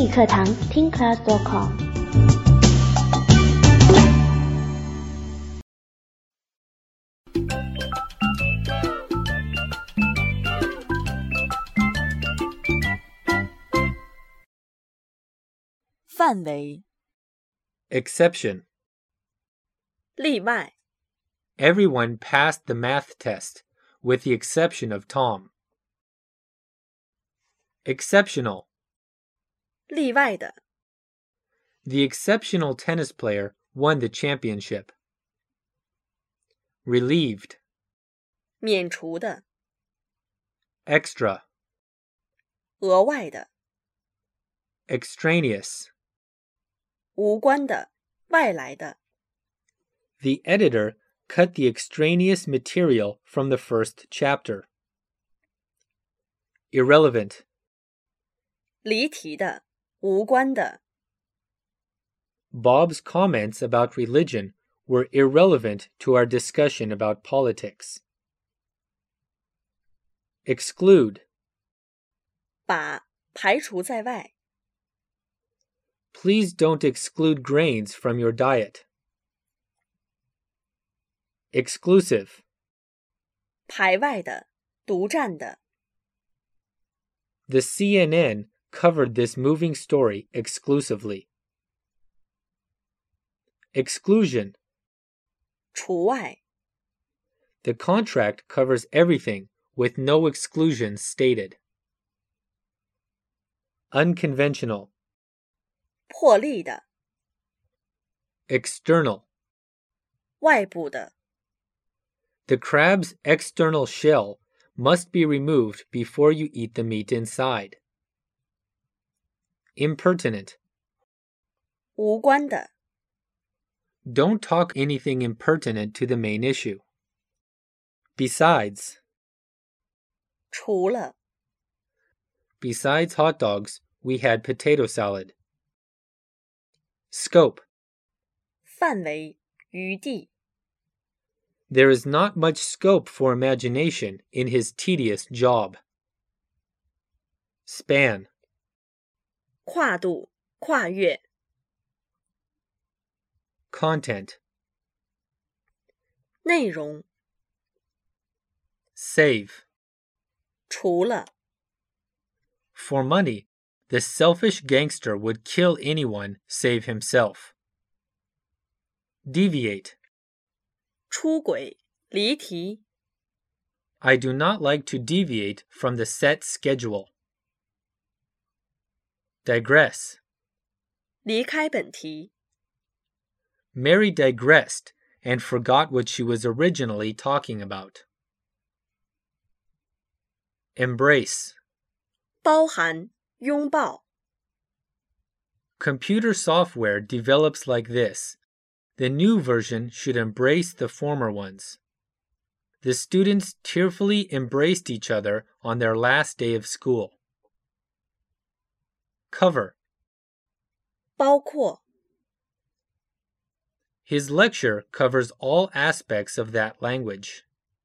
语课堂听 class.com。 范围 Exception. 例外 Everyone passed the math test, with the exception of Tom. Exceptional. 例外的 The exceptional tennis player won the championship. Relieved. 免除的 Extra. 额外的 Extraneous. 无关的外来的 The editor cut the extraneous material from the first chapter. Irrelevant. 离题的无关的 Bob's comments about religion were irrelevant to our discussion about politics. Exclude. 把排除在外 Please don't exclude grains from your diet. Exclusive. 排外的独占的 The CNN covered this moving story exclusively. Exclusion. 除外 The contract covers everything with no exclusions stated. Unconventional. 破例的 External. 外部的 The crab's external shell must be removed before you eat the meat inside. Impertinent. 无关的 Don't talk anything impertinent to the main issue. Besides. 除了 Besides hot dogs, we had potato salad. Scope. 范围余地 There is not much scope for imagination in his tedious job. Span. 跨度跨越 Content. 内容 Save. 除了 For money, the selfish gangster would kill anyone save himself. Deviate. 出轨离题 I do not like to deviate from the set schedule. Digress. 离开本题 Mary digressed and forgot what she was originally talking about. Embrace. 包含拥抱 Computer software develops like this. The new version should embrace the former ones. The students tearfully embraced each other on their last day of school. Cover. 包括 His lecture covers all aspects of that language.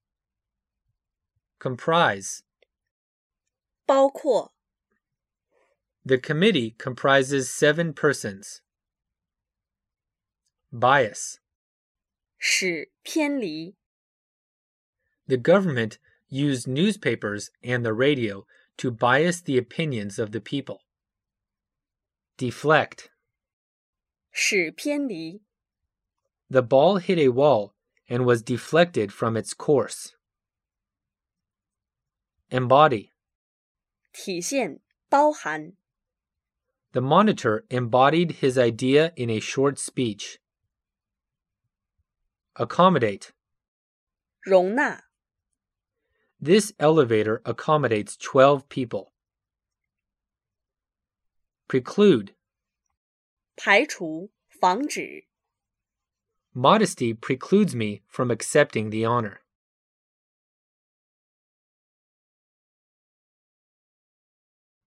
Comprise. 包括 The committee comprises 7 persons. Bias. 使偏离 The government used newspapers and the radio to bias the opinions of the people. Deflect. 使偏离 The ball hit a wall and was deflected from its course. Embody. 体现包含 The monitor embodied his idea in a short speech. Accommodate. 容纳 This elevator accommodates 12 people. Preclude. 排除防止 Modesty precludes me from accepting the honor.